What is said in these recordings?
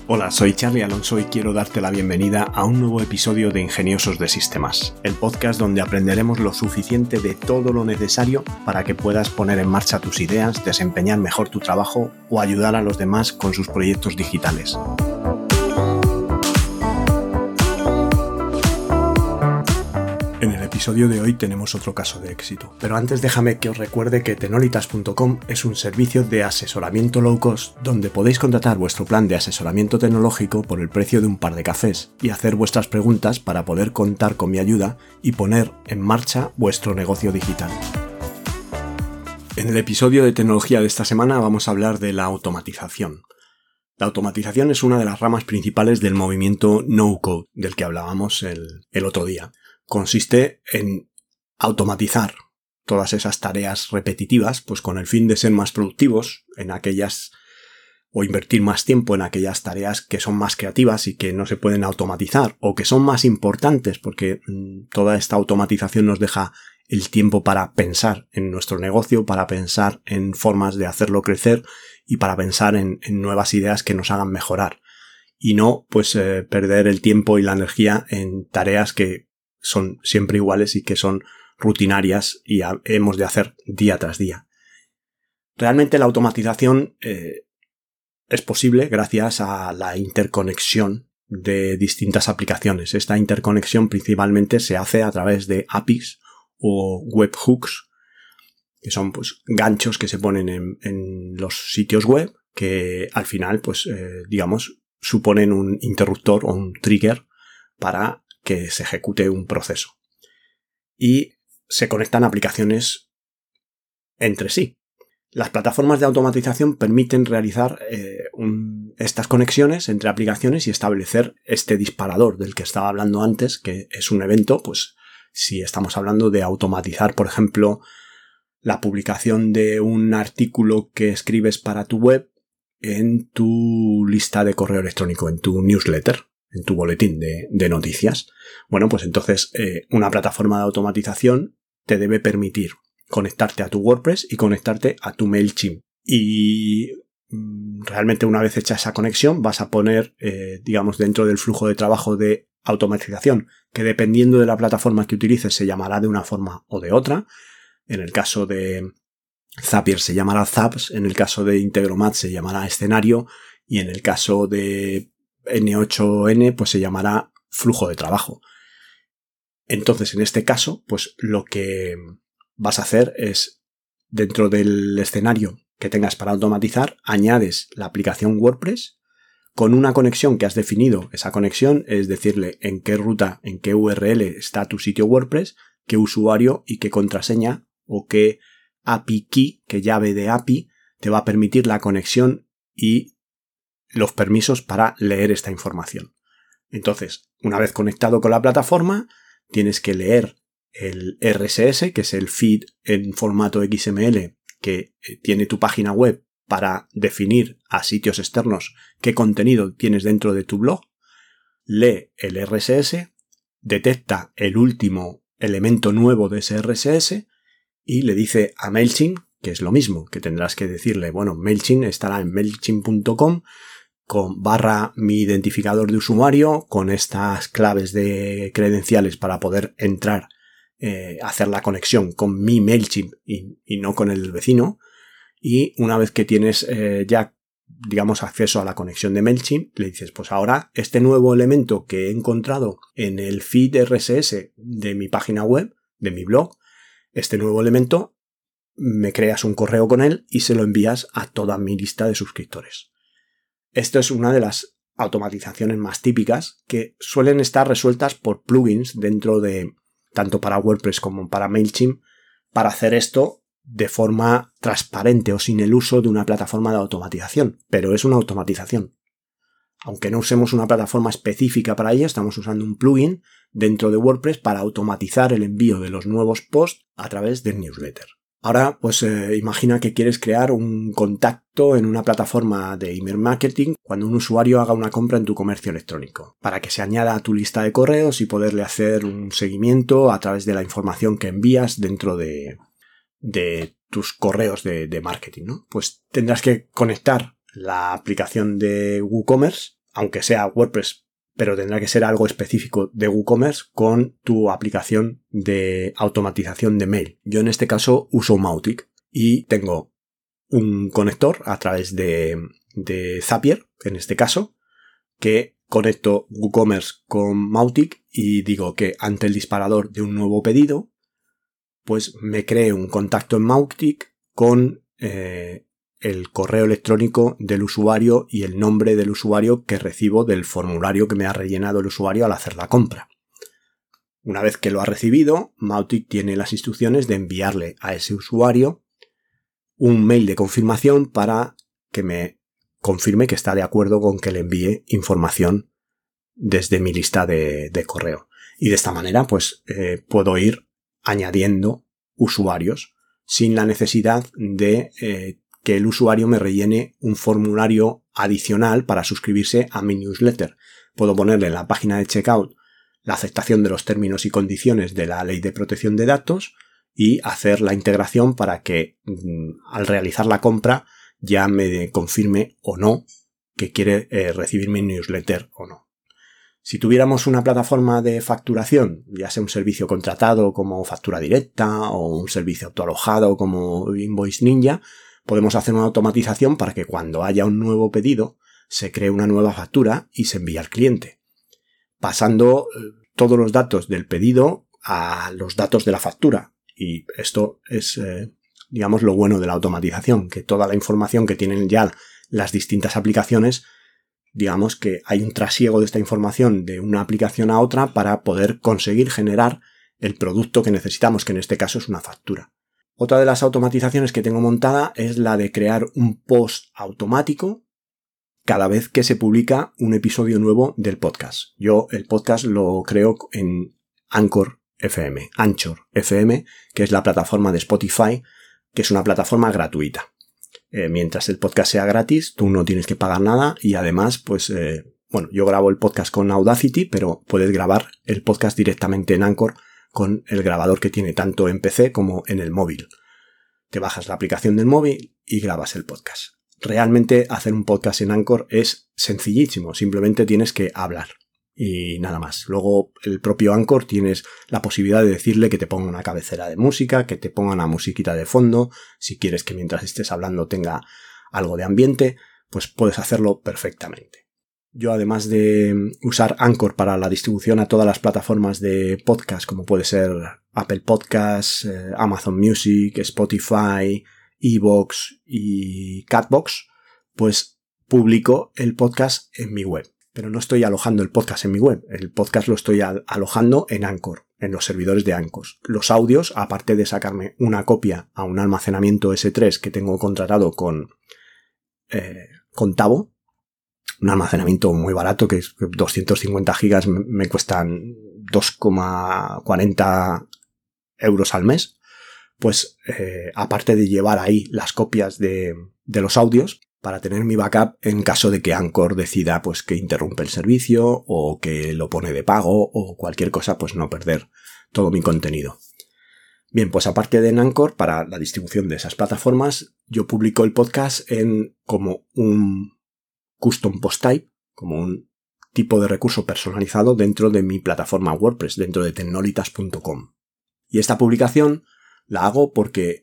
Hola, soy Charlie Alonso y quiero darte la bienvenida a un nuevo episodio de Ingeniosos de Sistemas, el podcast donde aprenderemos lo suficiente de todo lo necesario para que puedas poner en marcha tus ideas, desempeñar mejor tu trabajo o ayudar a los demás con sus proyectos digitales. En el episodio de hoy tenemos otro caso de éxito, pero antes déjame que os recuerde que Tenolitas.com es un servicio de asesoramiento low cost donde podéis contratar vuestro plan de asesoramiento tecnológico por el precio de un par de cafés y hacer vuestras preguntas para poder contar con mi ayuda y poner en marcha vuestro negocio digital. En el episodio de tecnología de esta semana vamos a hablar de la automatización. La automatización es una de las ramas principales del movimiento no-code del que hablábamos el otro día. Consiste en automatizar todas esas tareas repetitivas, pues con el fin de ser más productivos en aquellas o invertir más tiempo en aquellas tareas que son más creativas y que no se pueden automatizar o que son más importantes porque toda esta automatización nos deja el tiempo para pensar en nuestro negocio, para pensar en formas de hacerlo crecer y para pensar en nuevas ideas que nos hagan mejorar y no pues perder el tiempo y la energía en tareas que son siempre iguales y que son rutinarias y hemos de hacer día tras día. Realmente la automatización es posible gracias a la interconexión de distintas aplicaciones. Esta interconexión principalmente se hace a través de APIs o webhooks, que son pues ganchos que se ponen en los sitios web que al final pues suponen un interruptor o un trigger para que se ejecute un proceso. Y se conectan aplicaciones entre sí. Las plataformas de automatización permiten realizar estas conexiones entre aplicaciones y establecer este disparador del que estaba hablando antes, que es un evento, pues si estamos hablando de automatizar, por ejemplo, la publicación de un artículo que escribes para tu web en tu lista de correo electrónico, en tu newsletter, en tu boletín de noticias. Bueno, pues entonces una plataforma de automatización te debe permitir conectarte a tu WordPress y conectarte a tu MailChimp. Y realmente una vez hecha esa conexión vas a poner, dentro del flujo de trabajo de automatización, que dependiendo de la plataforma que utilices se llamará de una forma o de otra. En el caso de Zapier se llamará Zaps, en el caso de Integromat se llamará escenario y en el caso de N8N pues se llamará flujo de trabajo. Entonces, en este caso, pues lo que vas a hacer es, dentro del escenario que tengas para automatizar, añades la aplicación WordPress con una conexión que has definido. Esa conexión es decirle en qué ruta, en qué URL está tu sitio WordPress, qué usuario y qué contraseña o qué API key, qué llave de API te va a permitir la conexión y los permisos para leer esta información. Entonces, una vez conectado con la plataforma, tienes que leer el RSS, que es el feed en formato XML que tiene tu página web para definir a sitios externos qué contenido tienes dentro de tu blog. Lee el RSS, detecta el último elemento nuevo de ese RSS y le dice a MailChimp, que es lo mismo, que tendrás que decirle, bueno, MailChimp estará en mailchimp.com con / mi identificador de usuario, con estas claves de credenciales para poder entrar, hacer la conexión con mi MailChimp y no con el vecino. Y una vez que tienes acceso a la conexión de MailChimp, le dices, pues ahora este nuevo elemento que he encontrado en el feed RSS de mi página web, de mi blog, este nuevo elemento, me creas un correo con él y se lo envías a toda mi lista de suscriptores. Esto es una de las automatizaciones más típicas que suelen estar resueltas por plugins dentro de, tanto para WordPress como para MailChimp, para hacer esto de forma transparente o sin el uso de una plataforma de automatización. Pero es una automatización. Aunque no usemos una plataforma específica para ello, estamos usando un plugin dentro de WordPress para automatizar el envío de los nuevos posts a través del newsletter. Ahora, pues imagina que quieres crear un contacto en una plataforma de email marketing cuando un usuario haga una compra en tu comercio electrónico, para que se añada a tu lista de correos y poderle hacer un seguimiento a través de la información que envías dentro de tus correos de marketing, ¿no? Pues tendrás que conectar la aplicación de WooCommerce aunque sea WordPress, pero tendrá que ser algo específico de WooCommerce con tu aplicación de automatización de mail. Yo en este caso uso Mautic y tengo un conector a través de Zapier, en este caso, que conecto WooCommerce con Mautic y digo que ante el disparador de un nuevo pedido, pues me cree un contacto en Mautic con el correo electrónico del usuario y el nombre del usuario que recibo del formulario que me ha rellenado el usuario al hacer la compra. Una vez que lo ha recibido, Mautic tiene las instrucciones de enviarle a ese usuario un mail de confirmación para que me confirme que está de acuerdo con que le envíe información desde mi lista de correo. Y de esta manera, pues, puedo ir añadiendo usuarios sin la necesidad de que el usuario me rellene un formulario adicional para suscribirse a mi newsletter. Puedo ponerle en la página de checkout la aceptación de los términos y condiciones de la Ley de Protección de Datos y hacer la integración para que al realizar la compra ya me confirme o no que quiere recibir mi newsletter o no. Si tuviéramos una plataforma de facturación, ya sea un servicio contratado como Factura Directa o un servicio autoalojado como Invoice Ninja, podemos hacer una automatización para que cuando haya un nuevo pedido se cree una nueva factura y se envíe al cliente, pasando todos los datos del pedido a los datos de la factura. Y esto es, digamos, lo bueno de la automatización, que toda la información que tienen ya las distintas aplicaciones, digamos que hay un trasiego de esta información de una aplicación a otra para poder conseguir generar el producto que necesitamos, que en este caso es una factura. Otra de las automatizaciones que tengo montada es la de crear un post automático cada vez que se publica un episodio nuevo del podcast. Yo el podcast lo creo en Anchor FM, que es la plataforma de Spotify, que es una plataforma gratuita. Mientras el podcast sea gratis, tú no tienes que pagar nada y además, pues, yo grabo el podcast con Audacity, pero puedes grabar el podcast directamente en Anchor con el grabador que tiene tanto en PC como en el móvil. Te bajas la aplicación del móvil y grabas el podcast. Realmente hacer un podcast en Anchor es sencillísimo, simplemente tienes que hablar y nada más. Luego el propio Anchor tienes la posibilidad de decirle que te ponga una cabecera de música, que te ponga una musiquita de fondo, si quieres que mientras estés hablando tenga algo de ambiente, pues puedes hacerlo perfectamente. Yo, además de usar Anchor para la distribución a todas las plataformas de podcast, como puede ser Apple Podcasts, Amazon Music, Spotify, iVoox y Catbox, pues publico el podcast en mi web. Pero no estoy alojando el podcast en mi web. El podcast lo estoy alojando en Anchor, en los servidores de Anchor. Los audios, aparte de sacarme una copia a un almacenamiento S3 que tengo contratado con Tavo, un almacenamiento muy barato, que es 250 gigas me cuestan 2,40 euros al mes, pues aparte de llevar ahí las copias de los audios, para tener mi backup en caso de que Anchor decida pues que interrumpe el servicio o que lo pone de pago o cualquier cosa, pues no perder todo mi contenido. Bien, pues aparte de Anchor, para la distribución de esas plataformas, yo publico el podcast como un custom post type, como un tipo de recurso personalizado dentro de mi plataforma WordPress, dentro de tecnolitas.com. Y esta publicación la hago porque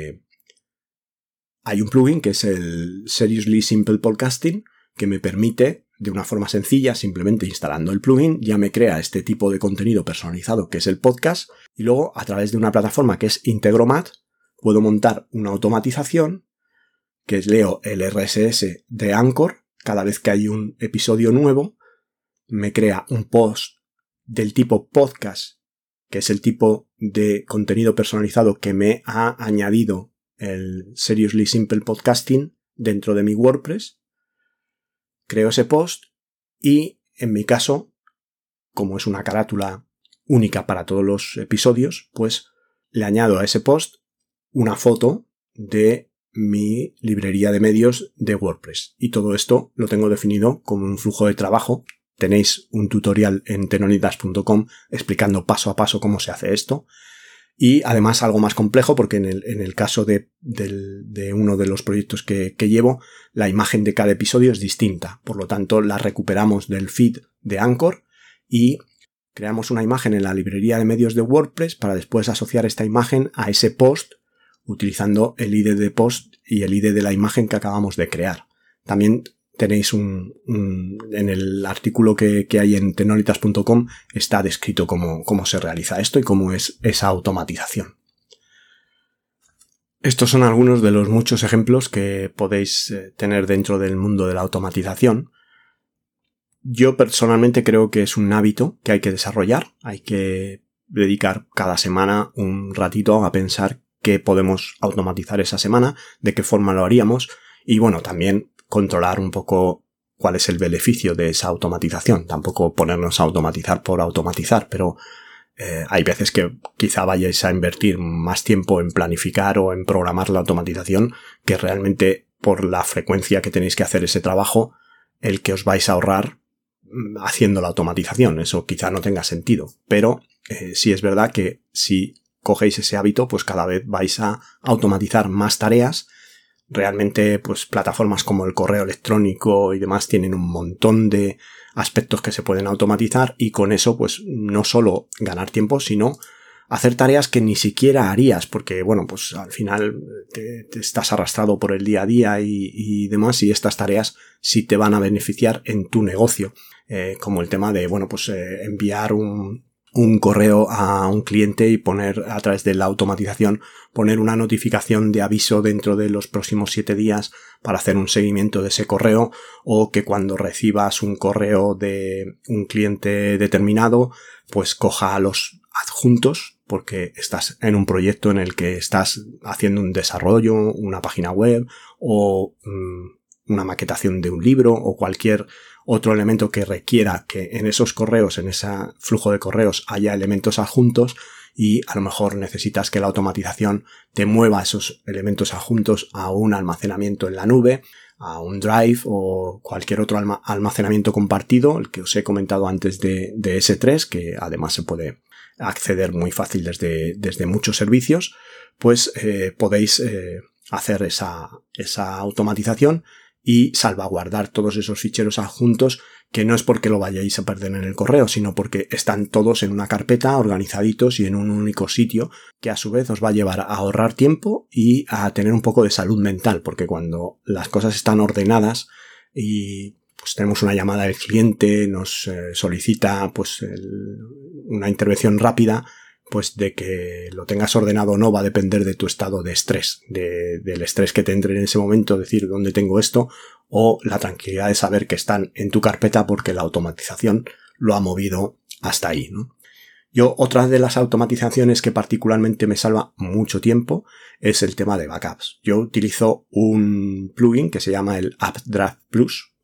hay un plugin que es el Seriously Simple Podcasting que me permite, de una forma sencilla, simplemente instalando el plugin, ya me crea este tipo de contenido personalizado que es el podcast, y luego a través de una plataforma que es Integromat puedo montar una automatización que leo el RSS de Anchor. Cada vez que hay un episodio nuevo me crea un post del tipo podcast, que es el tipo de contenido personalizado que me ha añadido el Seriously Simple Podcasting dentro de mi WordPress. Creo ese post y, en mi caso, como es una carátula única para todos los episodios, pues le añado a ese post una foto de mi librería de medios de WordPress. Y todo esto lo tengo definido como un flujo de trabajo. Tenéis un tutorial en tecnolitas.com explicando paso a paso cómo se hace esto. Y además algo más complejo porque en el caso de uno de los proyectos que llevo, la imagen de cada episodio es distinta. Por lo tanto, la recuperamos del feed de Anchor y creamos una imagen en la librería de medios de WordPress para después asociar esta imagen a ese post utilizando el ID de post y el ID de la imagen que acabamos de crear. También tenéis en el artículo que hay en tenolitas.com está descrito cómo se realiza esto y cómo es esa automatización. Estos son algunos de los muchos ejemplos que podéis tener dentro del mundo de la automatización. Yo personalmente creo que es un hábito que hay que desarrollar. Hay que dedicar cada semana un ratito a pensar qué podemos automatizar esa semana, de qué forma lo haríamos y bueno, también controlar un poco cuál es el beneficio de esa automatización. Tampoco ponernos a automatizar por automatizar, pero hay veces que quizá vayáis a invertir más tiempo en planificar o en programar la automatización que realmente por la frecuencia que tenéis que hacer ese trabajo, el que os vais a ahorrar haciendo la automatización. Eso quizá no tenga sentido, pero sí es verdad que si cogéis ese hábito, pues cada vez vais a automatizar más tareas. Realmente, pues plataformas como el correo electrónico y demás tienen un montón de aspectos que se pueden automatizar y con eso, pues no solo ganar tiempo, sino hacer tareas que ni siquiera harías, porque bueno, pues al final te estás arrastrado por el día a día y demás, y estas tareas sí te van a beneficiar en tu negocio, como el tema de, bueno, pues enviar un correo a un cliente y poner a través de la automatización, poner una notificación de aviso dentro de los próximos 7 días para hacer un seguimiento de ese correo, o que cuando recibas un correo de un cliente determinado, pues coja a los adjuntos, porque estás en un proyecto en el que estás haciendo un desarrollo, una página web o una maquetación de un libro o cualquier otro elemento que requiera que en esos correos, en ese flujo de correos haya elementos adjuntos y a lo mejor necesitas que la automatización te mueva esos elementos adjuntos a un almacenamiento en la nube, a un Drive o cualquier otro almacenamiento compartido, el que os he comentado antes de S3, que además se puede acceder muy fácil desde muchos servicios, pues podéis hacer esa automatización y salvaguardar todos esos ficheros adjuntos, que no es porque lo vayáis a perder en el correo, sino porque están todos en una carpeta, organizaditos y en un único sitio, que a su vez os va a llevar a ahorrar tiempo y a tener un poco de salud mental, porque cuando las cosas están ordenadas y pues tenemos una llamada del cliente, nos solicita pues una intervención rápida, pues de que lo tengas ordenado o no va a depender de tu estado de estrés, del estrés que te entre en ese momento, decir dónde tengo esto, o la tranquilidad de saber que están en tu carpeta porque la automatización lo ha movido hasta ahí, ¿no? Otra de las automatizaciones que particularmente me salva mucho tiempo es el tema de backups. Yo utilizo un plugin que se llama el Updraft Plus,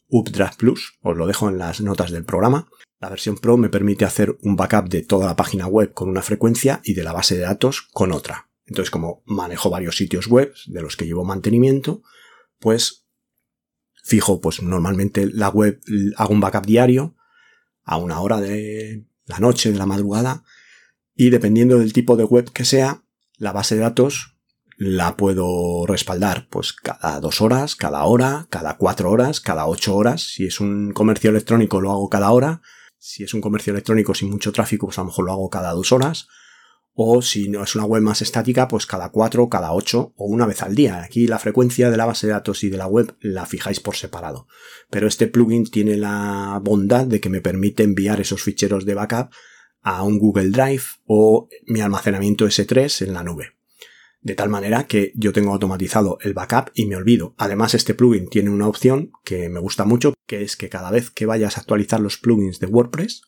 os lo dejo en las notas del programa. La versión Pro me permite hacer un backup de toda la página web con una frecuencia y de la base de datos con otra. Entonces, como manejo varios sitios web de los que llevo mantenimiento, pues fijo, pues normalmente la web hago un backup diario a una hora de la noche, de la madrugada, y dependiendo del tipo de web que sea, la base de datos la puedo respaldar pues cada 2 horas, cada hora, cada 4 horas, cada 8 horas. Si es un comercio electrónico lo hago cada hora. Si es un comercio electrónico sin mucho tráfico, pues a lo mejor lo hago cada 2 horas. O si no es una web más estática, pues cada 4, cada 8 o una vez al día. Aquí la frecuencia de la base de datos y de la web la fijáis por separado. Pero este plugin tiene la bondad de que me permite enviar esos ficheros de backup a un Google Drive o mi almacenamiento S3 en la nube. De tal manera que yo tengo automatizado el backup y me olvido. Además, este plugin tiene una opción que me gusta mucho, que es que cada vez que vayas a actualizar los plugins de WordPress,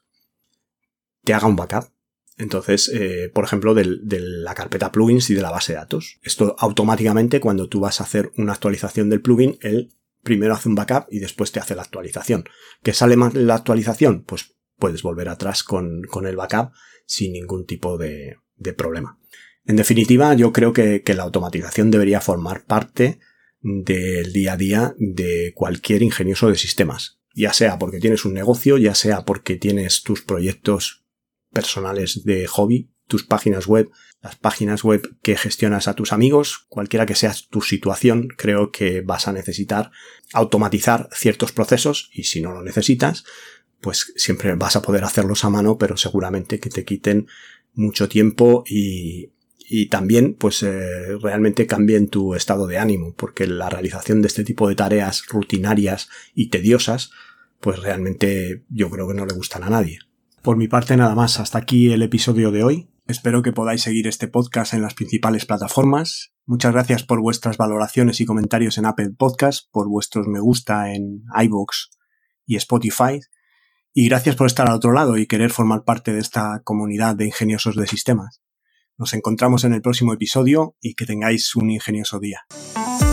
te haga un backup. Entonces, por ejemplo, de la carpeta plugins y de la base de datos. Esto automáticamente, cuando tú vas a hacer una actualización del plugin, él primero hace un backup y después te hace la actualización. ¿Que sale mal la actualización? Pues puedes volver atrás con el backup sin ningún tipo de problema. En definitiva, yo creo que la automatización debería formar parte del día a día de cualquier ingenioso de sistemas. Ya sea porque tienes un negocio, ya sea porque tienes tus proyectos personales de hobby, tus páginas web, las páginas web que gestionas a tus amigos, cualquiera que sea tu situación, creo que vas a necesitar automatizar ciertos procesos y si no lo necesitas, pues siempre vas a poder hacerlos a mano, pero seguramente que te quiten mucho tiempo y también pues realmente cambien tu estado de ánimo, porque la realización de este tipo de tareas rutinarias y tediosas, pues realmente yo creo que no le gustan a nadie. Por mi parte nada más, hasta aquí el episodio de hoy. Espero que podáis seguir este podcast en las principales plataformas. Muchas gracias por vuestras valoraciones y comentarios en Apple Podcast, por vuestros me gusta en iVoox y Spotify. Y gracias por estar al otro lado y querer formar parte de esta comunidad de ingeniosos de sistemas. Nos encontramos en el próximo episodio y que tengáis un ingenioso día.